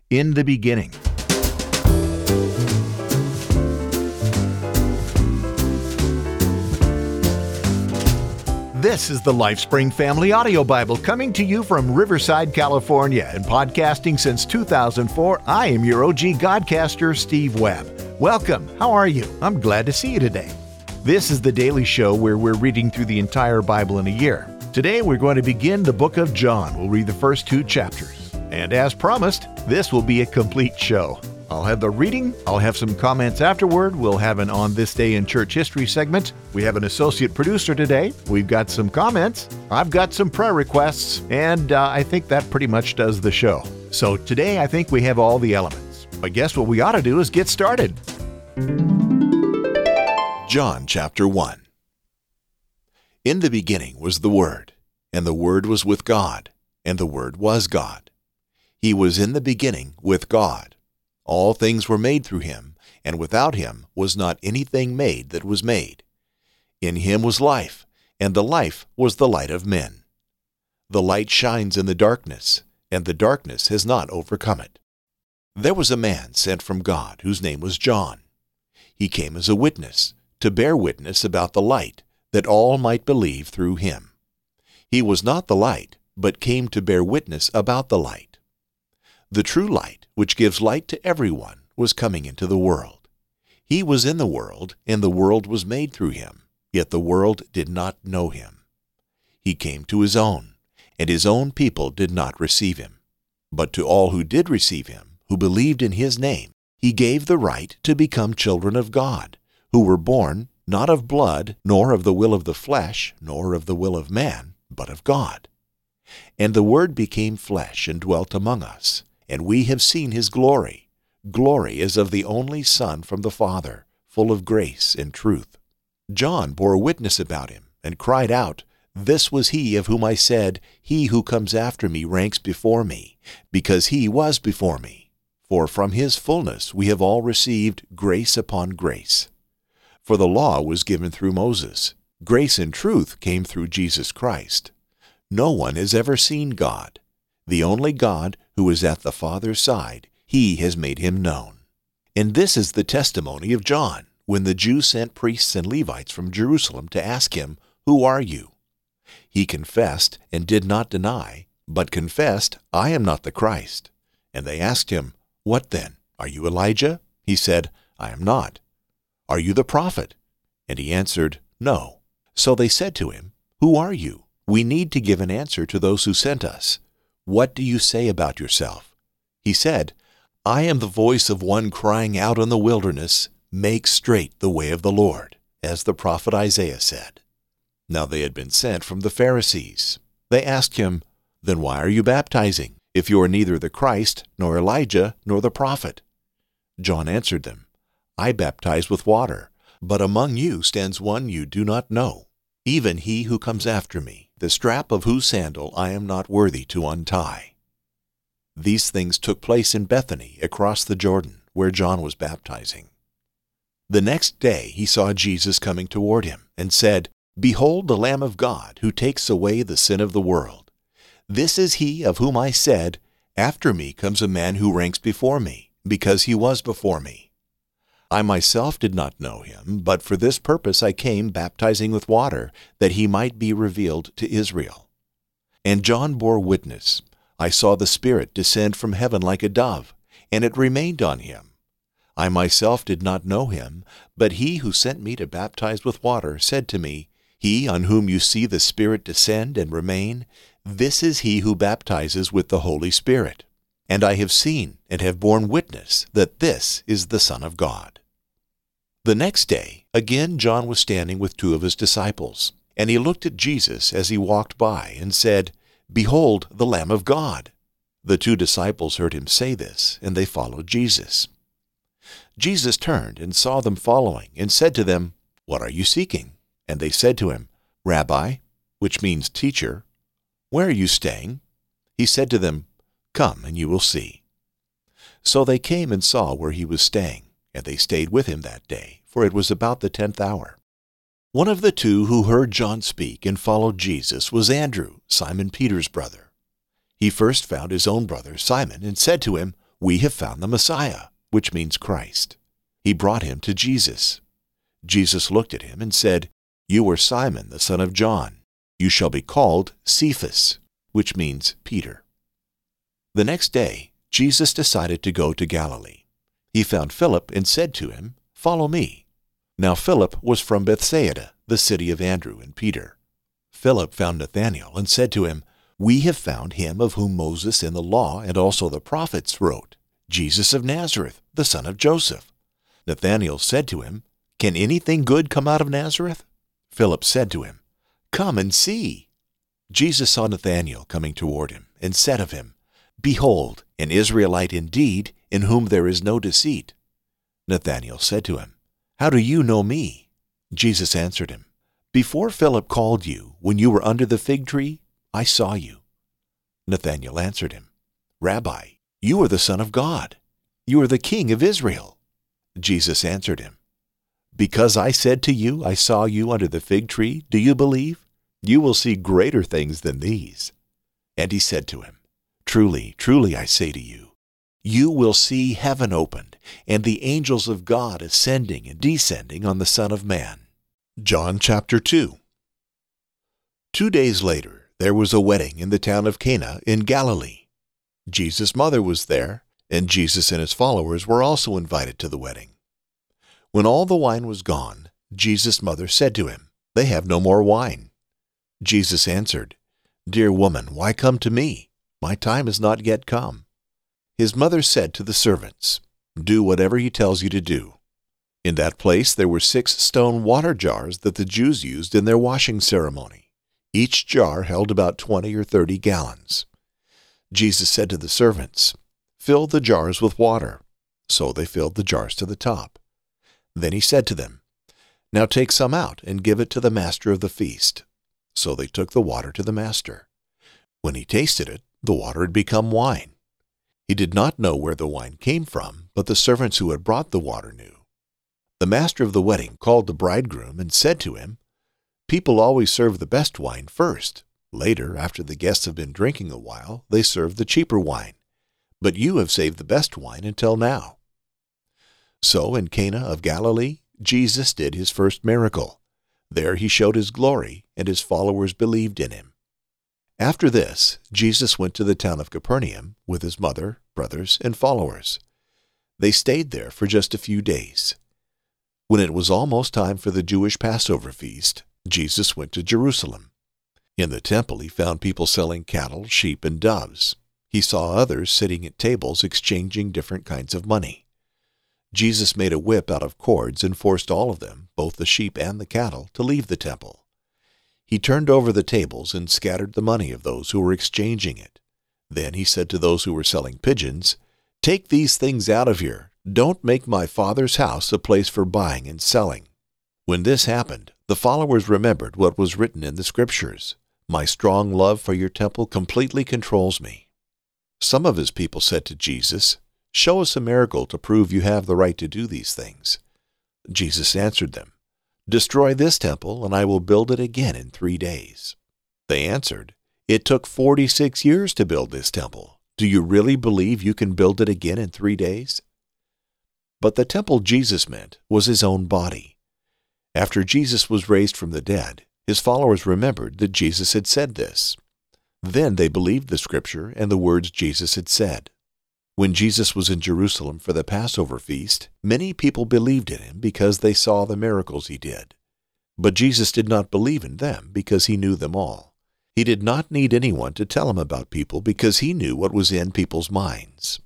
In the beginning. This is the LifeSpring Family Audio Bible coming to you from Riverside, California, and podcasting since 2004. I am your OG Godcaster, Steve Webb. Welcome. How are you? I'm glad to see you today. This is the daily show where we're reading through the entire Bible in a year. Today we're going to begin the book of John. We'll read the first 2 chapters. And as promised, this will be a complete show. I'll have the reading, I'll have some comments afterward, we'll have an On This Day in Church History segment, we have an associate producer today, we've got some comments, I've got some prayer requests, and I think that pretty much does the show. So today I think we have all the elements. I guess what we ought to do is get started. John chapter 1. In the beginning was the Word, and the Word was with God, and the Word was God. He was in the beginning with God. All things were made through him, and without him was not anything made that was made. In him was life, and the life was the light of men. The light shines in the darkness, and the darkness has not overcome it. There was a man sent from God whose name was John. He came as a witness, to bear witness about the light, that all might believe through him. He was not the light, but came to bear witness about the light. The true light, which gives light to everyone, was coming into the world. He was in the world, and the world was made through him, yet the world did not know him. He came to his own, and his own people did not receive him. But to all who did receive him, who believed in his name, he gave the right to become children of God, who were born not of blood, nor of the will of the flesh, nor of the will of man, but of God. And the Word became flesh and dwelt among us. And we have seen his glory. Glory as of the only Son from the Father, full of grace and truth. John bore witness about him, and cried out, "This was he of whom I said, He who comes after me ranks before me, because he was before me. For from his fullness we have all received grace upon grace. For the law was given through Moses. Grace and truth came through Jesus Christ. No one has ever seen God. The only God who is at the Father's side, he has made him known." And this is the testimony of John, when the Jews sent priests and Levites from Jerusalem to ask him, "Who are you?" He confessed and did not deny, but confessed, "I am not the Christ." And they asked him, "What then? Are you Elijah?" He said, "I am not." "Are you the prophet?" And he answered, "No." So they said to him, "Who are you? We need to give an answer to those who sent us. What do you say about yourself?" He said, "I am the voice of one crying out in the wilderness, 'Make straight the way of the Lord,' as the prophet Isaiah said." Now they had been sent from the Pharisees. They asked him, "Then why are you baptizing, if you are neither the Christ, nor Elijah, nor the prophet?" John answered them, "I baptize with water, but among you stands one you do not know, even he who comes after me, the strap of whose sandal I am not worthy to untie." These things took place in Bethany, across the Jordan, where John was baptizing. The next day he saw Jesus coming toward him, and said, "Behold the Lamb of God, who takes away the sin of the world. This is he of whom I said, After me comes a man who ranks before me, because he was before me. I myself did not know him, but for this purpose I came baptizing with water, that he might be revealed to Israel." And John bore witness, "I saw the Spirit descend from heaven like a dove, and it remained on him. I myself did not know him, but he who sent me to baptize with water said to me, 'He on whom you see the Spirit descend and remain, this is he who baptizes with the Holy Spirit. And I have seen and have borne witness that this is the Son of God.'" The next day, again John was standing with 2 of his disciples, and he looked at Jesus as he walked by, and said, "Behold the Lamb of God." The 2 disciples heard him say this, and they followed Jesus. Jesus turned and saw them following, and said to them, "What are you seeking?" And they said to him, "Rabbi," which means teacher, "where are you staying?" He said to them, "Come, and you will see." So they came and saw where he was staying, and they stayed with him that day, for it was about the 10th hour. One of the 2 who heard John speak and followed Jesus was Andrew, Simon Peter's brother. He first found his own brother Simon and said to him, "We have found the Messiah," which means Christ. He brought him to Jesus. Jesus looked at him and said, "You are Simon, the son of John. You shall be called Cephas," which means Peter. The next day, Jesus decided to go to Galilee. He found Philip and said to him, "Follow me." Now Philip was from Bethsaida, the city of Andrew and Peter. Philip found Nathanael and said to him, "We have found him of whom Moses in the law and also the prophets wrote, Jesus of Nazareth, the son of Joseph." Nathanael said to him, "Can anything good come out of Nazareth?" Philip said to him, "Come and see." Jesus saw Nathanael coming toward him and said of him, "Behold, an Israelite indeed, in whom there is no deceit." Nathanael said to him, "How do you know me?" Jesus answered him, "Before Philip called you, when you were under the fig tree, I saw you." Nathanael answered him, "Rabbi, you are the Son of God. You are the King of Israel." Jesus answered him, "Because I said to you, I saw you under the fig tree, do you believe? You will see greater things than these." And he said to him, "Truly, truly, I say to you, you will see heaven opened, and the angels of God ascending and descending on the Son of Man." John chapter 2. 2 days later, there was a wedding in the town of Cana in Galilee. Jesus' mother was there, and Jesus and his followers were also invited to the wedding. When all the wine was gone, Jesus' mother said to him, "They have no more wine." Jesus answered, "Dear woman, why come to me? My time is not yet come." His mother said to the servants, "Do whatever he tells you to do." In that place there were 6 stone water jars that the Jews used in their washing ceremony. Each jar held about 20 or 30 gallons. Jesus said to the servants, "Fill the jars with water." So they filled the jars to the top. Then he said to them, "Now take some out and give it to the master of the feast." So they took the water to the master. When he tasted it, the water had become wine. He did not know where the wine came from, but the servants who had brought the water knew. The master of the wedding called the bridegroom and said to him, "People always serve the best wine first. Later, after the guests have been drinking a while, they serve the cheaper wine. But you have saved the best wine until now." So in Cana of Galilee, Jesus did his first miracle. There he showed his glory, and his followers believed in him. After this, Jesus went to the town of Capernaum with his mother, brothers, and followers. They stayed there for just a few days. When it was almost time for the Jewish Passover feast, Jesus went to Jerusalem. In the temple he found people selling cattle, sheep, and doves. He saw others sitting at tables exchanging different kinds of money. Jesus made a whip out of cords and forced all of them, both the sheep and the cattle, to leave the temple. He turned over the tables and scattered the money of those who were exchanging it. Then he said to those who were selling pigeons, "Take these things out of here. Don't make my Father's house a place for buying and selling." When this happened, the followers remembered what was written in the Scriptures, "My strong love for your temple completely controls me." Some of his people said to Jesus, "Show us a miracle to prove you have the right to do these things." Jesus answered them, "Destroy this temple, and I will build it again in 3 days." They answered, "It took 46 years to build this temple. Do you really believe you can build it again in 3 days?" But the temple Jesus meant was his own body. After Jesus was raised from the dead, his followers remembered that Jesus had said this. Then they believed the Scripture and the words Jesus had said. When Jesus was in Jerusalem for the Passover feast, many people believed in him because they saw the miracles he did. But Jesus did not believe in them because he knew them all. He did not need anyone to tell him about people because he knew what was in people's minds.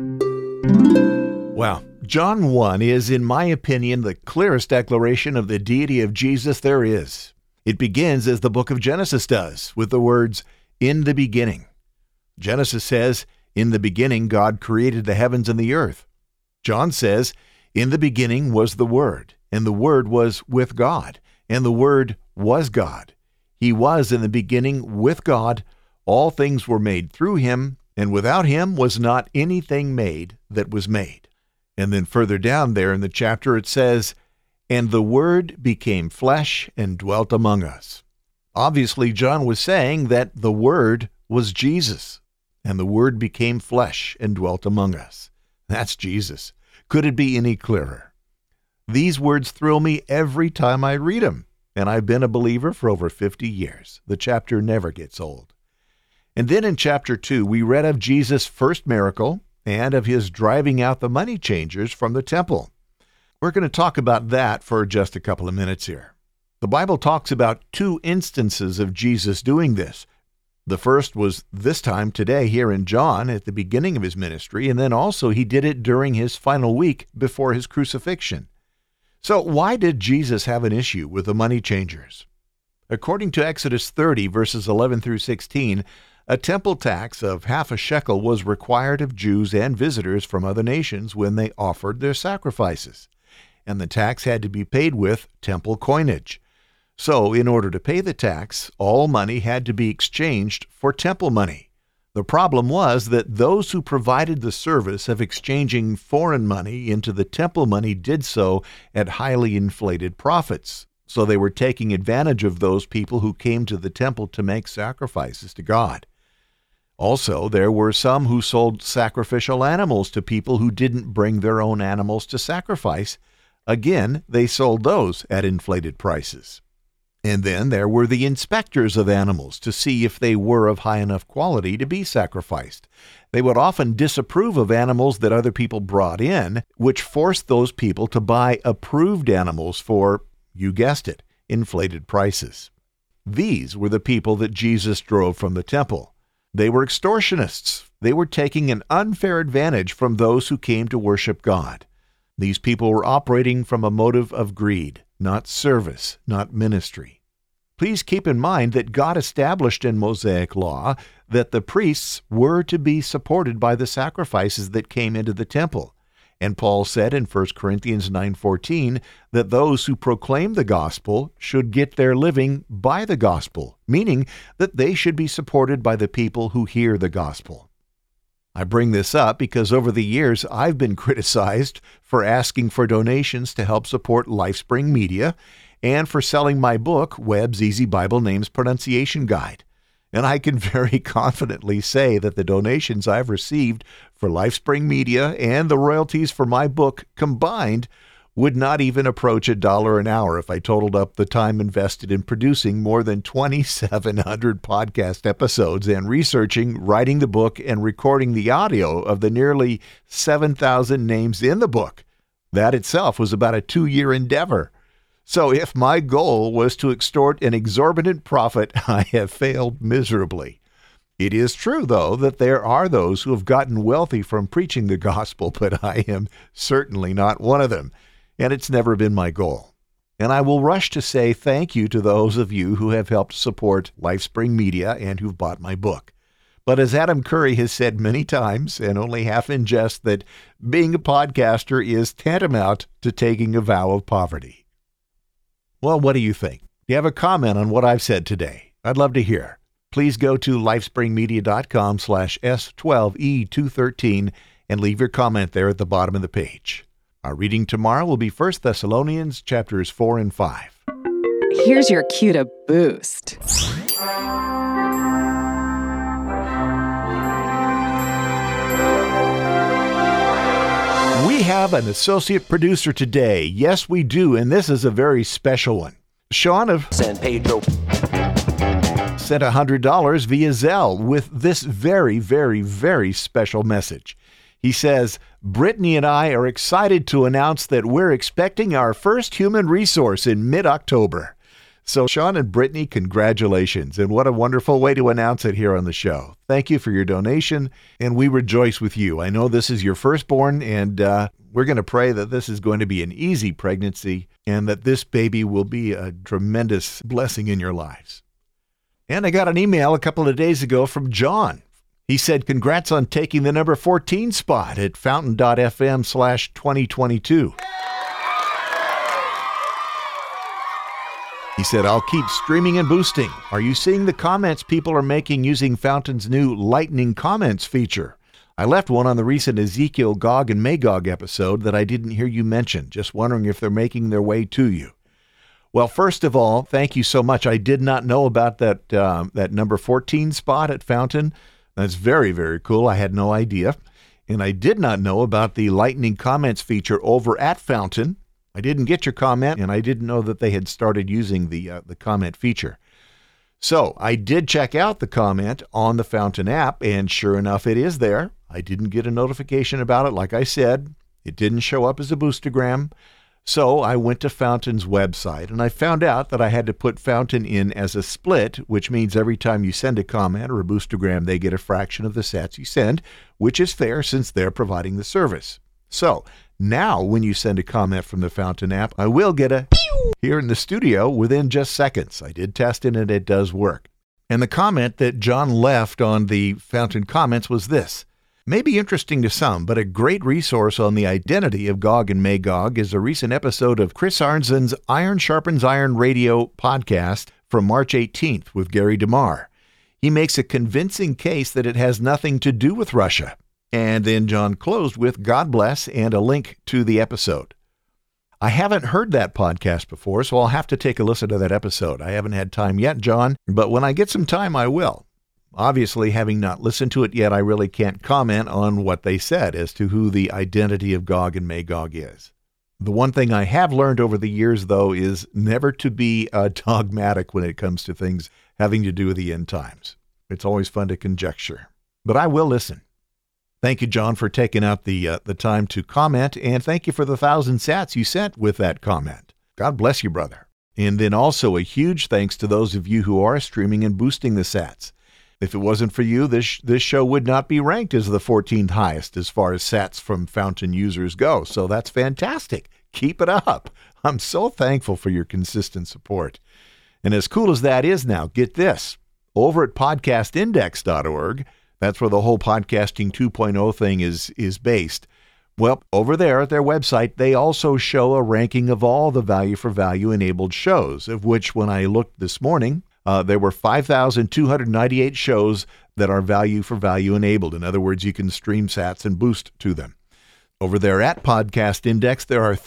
Well, John 1 is, in my opinion, the clearest declaration of the deity of Jesus there is. It begins as the book of Genesis does, with the words, "In the beginning." Genesis says, "In the beginning God created the heavens and the earth." John says, "In the beginning was the Word, and the Word was with God, and the Word was God. He was in the beginning with God. All things were made through him, and without him was not anything made that was made." And then further down there in the chapter it says, "And the Word became flesh and dwelt among us." Obviously, John was saying that the Word was Jesus. and the Word became flesh and dwelt among us. That's Jesus. Could it be any clearer? These words thrill me every time I read them, and I've been a believer for over 50 years. The chapter never gets old. And then in chapter 2, we read of Jesus' first miracle and of his driving out the money changers from the temple. We're going to talk about that for just a couple of minutes here. The Bible talks about 2 instances of Jesus doing this. The first was this time today here in John at the beginning of his ministry, and then also he did it during his final week before his crucifixion. So why did Jesus have an issue with the money changers? According to Exodus 30, verses 11 through 16, a temple tax of half a shekel was required of Jews and visitors from other nations when they offered their sacrifices, and the tax had to be paid with temple coinage. So, in order to pay the tax, all money had to be exchanged for temple money. The problem was that those who provided the service of exchanging foreign money into the temple money did so at highly inflated profits. So they were taking advantage of those people who came to the temple to make sacrifices to God. Also, there were some who sold sacrificial animals to people who didn't bring their own animals to sacrifice. Again, they sold those at inflated prices. And then there were the inspectors of animals to see if they were of high enough quality to be sacrificed. They would often disapprove of animals that other people brought in, which forced those people to buy approved animals for, you guessed it, inflated prices. These were the people that Jesus drove from the temple. They were extortionists. They were taking an unfair advantage from those who came to worship God. These people were operating from a motive of greed, not service, not ministry. Please keep in mind that God established in Mosaic law that the priests were to be supported by the sacrifices that came into the temple. And Paul said in 1 Corinthians 9:14 that those who proclaim the gospel should get their living by the gospel, meaning that they should be supported by the people who hear the gospel. I bring this up because over the years I've been criticized for asking for donations to help support LifeSpring Media and for selling my book, Webb's Easy Bible Names Pronunciation Guide. And I can very confidently say that the donations I've received for LifeSpring Media and the royalties for my book combined would not even approach $1 an hour if I totaled up the time invested in producing more than 2,700 podcast episodes and researching, writing the book, and recording the audio of the nearly 7,000 names in the book. That itself was about a 2-year endeavor. So if my goal was to extort an exorbitant profit, I have failed miserably. It is true, though, that there are those who have gotten wealthy from preaching the gospel, but I am certainly not one of them, and it's never been my goal. And I will rush to say thank you to those of you who have helped support LifeSpring Media and who've bought my book. But as Adam Curry has said many times, and only half in jest, that being a podcaster is tantamount to taking a vow of poverty. Well, what do you think? Do you have a comment on what I've said today? I'd love to hear. Please go to lifespringmedia.com/S12E213 and leave your comment there at the bottom of the page. Our reading tomorrow will be 1 Thessalonians chapters 4 and 5. Here's your cue to boost. We have an associate producer today. Yes, we do, and this is a very special one. Sean of San Pedro sent $100 via Zelle with this very, very, very special message. He says, Brittany and I are excited to announce that we're expecting our first human resource in mid-October. So Sean and Brittany, congratulations, and what a wonderful way to announce it here on the show. Thank you for your donation, and we rejoice with you. I know this is your firstborn, and we're going to pray that this is going to be an easy pregnancy and that this baby will be a tremendous blessing in your lives. And I got an email a couple of days ago from John. He said, congrats on taking the number 14 spot at fountain.fm/2022. He said, I'll keep streaming and boosting. Are you seeing the comments people are making using Fountain's new Lightning Comments feature? I left one on the recent Ezekiel Gog and Magog episode that I didn't hear you mention. Just wondering if they're making their way to you. Well, first of all, thank you so much. I did not know about that number 14 spot at Fountain, That's very, very cool. I had no idea. And I did not know about the Lightning Comments feature over at Fountain. I didn't get your comment, and I didn't know that they had started using the comment feature. So I did check out the comment on the Fountain app, and sure enough, it is there. I didn't get a notification about it, like I said. It didn't show up as a boostergram. So I went to Fountain's website, and I found out that I had to put Fountain in as a split, which means every time you send a comment or a boostergram, they get a fraction of the sats you send, which is fair since they're providing the service. So now when you send a comment from the Fountain app, I will get a pew here in the studio within just seconds. I did test it, and it does work. And the comment that John left on the Fountain comments was this. May be interesting to some, but a great resource on the identity of Gog and Magog is a recent episode of Chris Arnzen's Iron Sharpens Iron radio podcast from March 18th with Gary DeMar. He makes a convincing case that it has nothing to do with Russia. And then John closed with God bless and a link to the episode. I haven't heard that podcast before, so I'll have to take a listen to that episode. I haven't had time yet, John, but when I get some time, I will. Obviously, having not listened to it yet, I really can't comment on what they said as to who the identity of Gog and Magog is. The one thing I have learned over the years, though, is never to be dogmatic when it comes to things having to do with the end times. It's always fun to conjecture. But I will listen. Thank you, John, for taking out the time to comment, and thank you for the 1,000 sats you sent with that comment. God bless you, brother. And then also a huge thanks to those of you who are streaming and boosting the sats. If it wasn't for you, this show would not be ranked as the 14th highest as far as sats from Fountain users go. So that's fantastic. Keep it up. I'm so thankful for your consistent support. And as cool as that is now, get this. Over at podcastindex.org, that's where the whole Podcasting 2.0 thing is based. Well, over there at their website, they also show a ranking of all the value for value enabled shows, of which when I looked this morning, there were 5,298 shows that are value for value enabled. In other words, you can stream sats and boost to them. Over there at Podcast Index, there are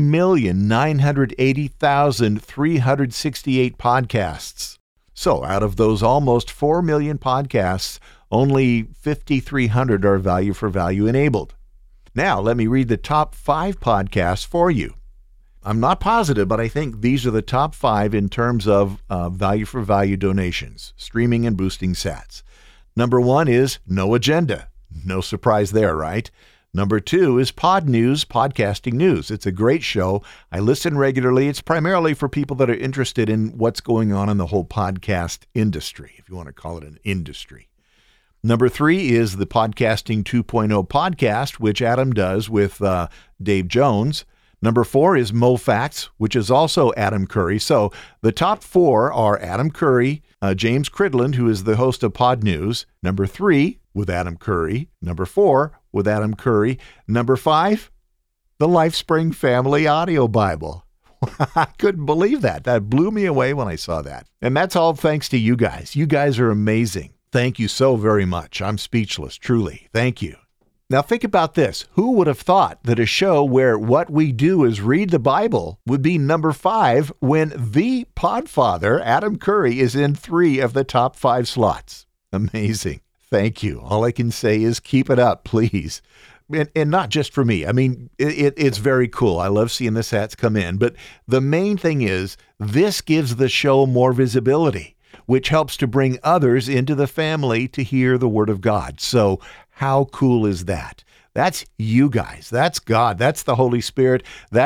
3,980,368 podcasts. So out of those almost 4 million podcasts, only 5,300 are value for value enabled. Now, let me read the top 5 podcasts for you. I'm not positive, but I think these are the top 5 in terms of value for value donations, streaming and boosting sats. Number 1 is No Agenda. No surprise there, right? Number 2 is Pod News, Podcasting News. It's a great show. I listen regularly. It's primarily for people that are interested in what's going on in the whole podcast industry, if you want to call it an industry. Number 3 is the Podcasting 2.0 podcast, which Adam does with Dave Jones. Number 4 is MoFacts, which is also Adam Curry. So the top 4 are Adam Curry, James Cridland, who is the host of Pod News. Number 3 with Adam Curry. Number 4 with Adam Curry. Number 5, the LifeSpring Family Audio Bible. I couldn't believe that. That blew me away when I saw that. And that's all thanks to you guys. You guys are amazing. Thank you so very much. I'm speechless, truly. Thank you. Now think about this. Who would have thought that a show where what we do is read the Bible would be number 5 when the Podfather, Adam Curry, is in 3 of the top 5 slots? Amazing. Thank you. All I can say is keep it up, please. And not just for me. I mean, it's very cool. I love seeing the sats come in. But the main thing is this gives the show more visibility, which helps to bring others into the family to hear the Word of God. So how cool is that? That's you guys. That's God. That's the Holy Spirit.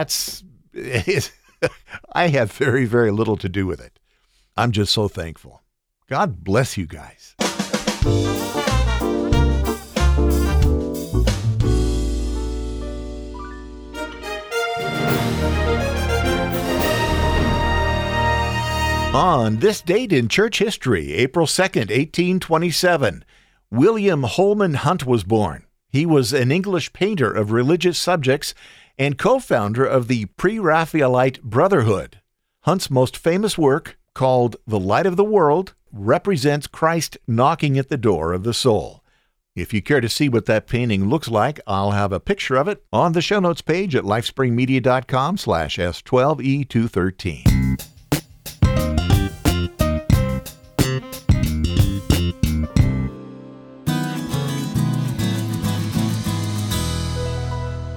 I have very, very little to do with it. I'm just so thankful. God bless you guys. On this date in church history, April 2nd, 1827, William Holman Hunt was born. He was an English painter of religious subjects and co-founder of the Pre-Raphaelite Brotherhood. Hunt's most famous work, called The Light of the World, represents Christ knocking at the door of the soul. If you care to see what that painting looks like, I'll have a picture of it on the show notes page at lifespringmedia.com/S12E213.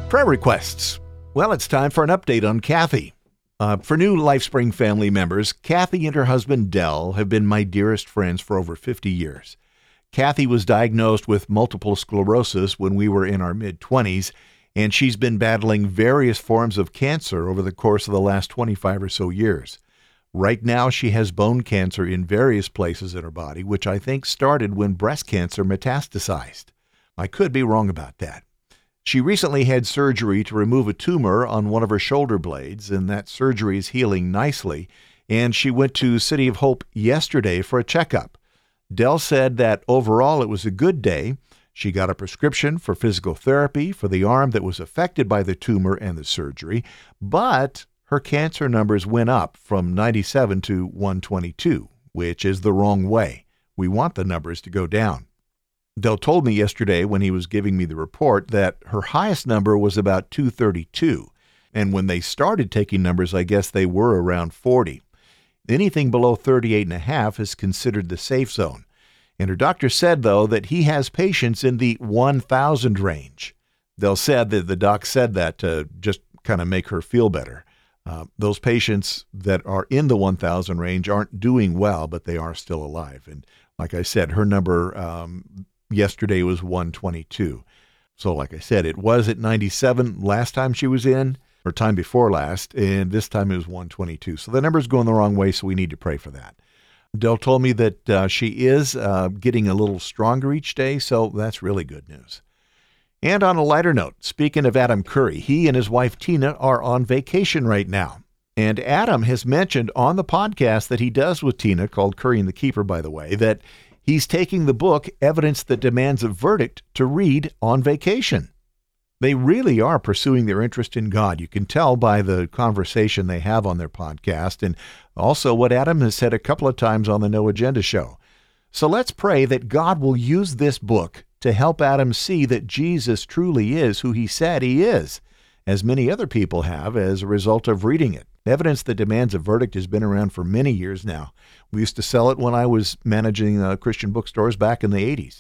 Prayer requests. Well, it's time for an update on Kathy. For new LifeSpring family members, Kathy and her husband Del have been my dearest friends for over 50 years. Kathy was diagnosed with multiple sclerosis when we were in our mid-20s, and she's been battling various forms of cancer over the course of the last 25 or so years. Right now, she has bone cancer in various places in her body, which I think started when breast cancer metastasized. I could be wrong about that. She recently had surgery to remove a tumor on one of her shoulder blades, and that surgery is healing nicely, and she went to City of Hope yesterday for a checkup. Del said that overall it was a good day. She got a prescription for physical therapy for the arm that was affected by the tumor and the surgery, but her cancer numbers went up from 97 to 122, which is the wrong way. We want the numbers to go down. Del told me yesterday when he was giving me the report that her highest number was about 232, and when they started taking numbers, I guess they were around 40. Anything below 38.5 is considered the safe zone. And her doctor said, though, that he has patients in the 1,000 range. Del said that the doc said that to just kind of make her feel better. Those patients that are in the 1,000 range aren't doing well, but they are still alive. And like I said, her number yesterday was 122. So like I said, it was at 97 last time she was in, or time before last, and this time it was 122. So the number's going the wrong way, so we need to pray for that. Del told me that she is getting a little stronger each day, so that's really good news. And on a lighter note, speaking of Adam Curry, he and his wife Tina are on vacation right now. And Adam has mentioned on the podcast that he does with Tina, called Curry and the Keeper, by the way, that he's taking the book Evidence That Demands a Verdict to read on vacation. They really are pursuing their interest in God. You can tell by the conversation they have on their podcast, and also what Adam has said a couple of times on the No Agenda show. So let's pray that God will use this book to help Adam see that Jesus truly is who he said he is, as many other people have as a result of reading it. Evidence That Demands a Verdict has been around for many years now. We used to sell it when I was managing Christian bookstores back in the 80s.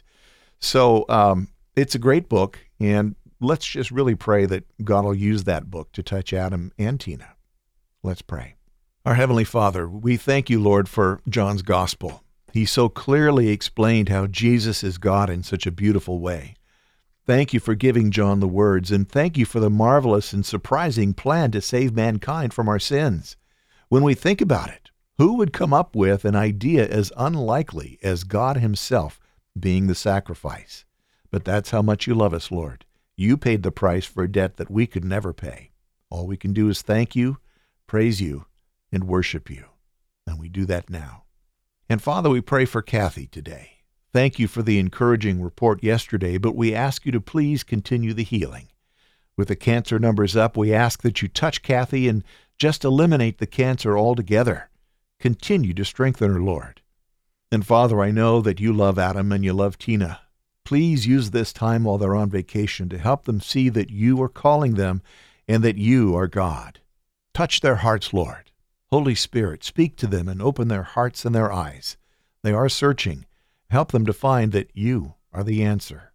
So it's a great book, and let's just really pray that God will use that book to touch Adam and Tina. Let's pray. Our Heavenly Father, we thank you, Lord, for John's gospel. He so clearly explained how Jesus is God in such a beautiful way. Thank you for giving John the words, and thank you for the marvelous and surprising plan to save mankind from our sins. When we think about it, who would come up with an idea as unlikely as God himself being the sacrifice? But that's how much you love us, Lord. You paid the price for a debt that we could never pay. All we can do is thank you, praise you, and worship you. And we do that now. And Father, we pray for Kathy today. Thank you for the encouraging report yesterday, but we ask you to please continue the healing. With the cancer numbers up, we ask that you touch Kathy and just eliminate the cancer altogether. Continue to strengthen her, Lord. And Father, I know that you love Adam and you love Tina. Please use this time while they're on vacation to help them see that you are calling them and that you are God. Touch their hearts, Lord. Holy Spirit, speak to them and open their hearts and their eyes. They are searching. Help them to find that you are the answer.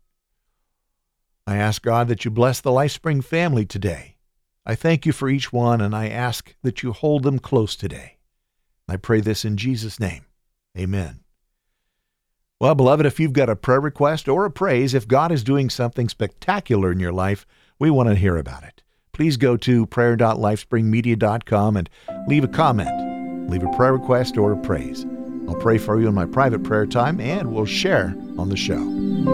I ask, God, that you bless the LifeSpring family today. I thank you for each one, and I ask that you hold them close today. I pray this in Jesus' name. Amen. Well, beloved, if you've got a prayer request or a praise, if God is doing something spectacular in your life, we want to hear about it. Please go to prayer.lifespringmedia.com and leave a comment. Leave a prayer request or a praise. I'll pray for you in my private prayer time, and we'll share on the show.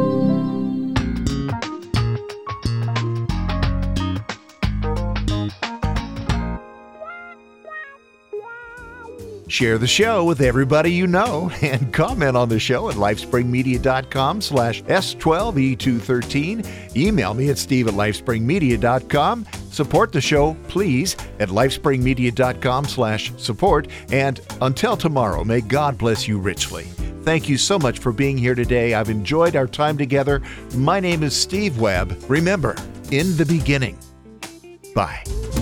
Share the show with everybody you know and comment on the show at lifespringmedia.com/S12E213. Email me at steve@lifespringmedia.com. Support the show, please, at lifespringmedia.com/support. And until tomorrow, may God bless you richly. Thank you so much for being here today. I've enjoyed our time together. My name is Steve Webb. Remember, in the beginning. Bye.